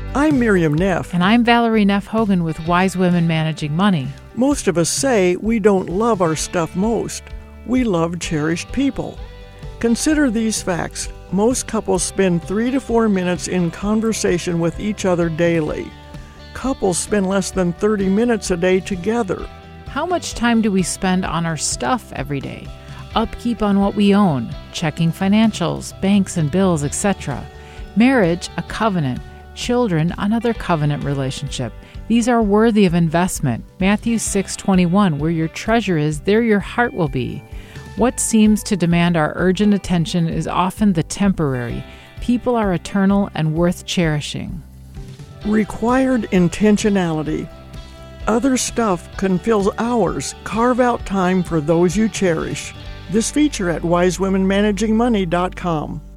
I'm Miriam Neff. And I'm Valerie Neff Hogan with Wise Women Managing Money. Most of us say we don't love our stuff most. We love cherished people. Consider these facts. Most couples spend 3 to 4 minutes in conversation with each other daily. Couples spend less than 30 minutes a day together. How much time do we spend on our stuff every day? Upkeep on what we own, checking financials, banks and bills, etc. Marriage, a covenant. Children, another covenant relationship. These are worthy of investment. Matthew 6:21, where your treasure is, there your heart will be. What seems to demand our urgent attention is often the temporary. People are eternal and worth cherishing. Required intentionality. Other stuff can fill hours. Carve out time for those you cherish. This feature at wisewomenmanagingmoney.com.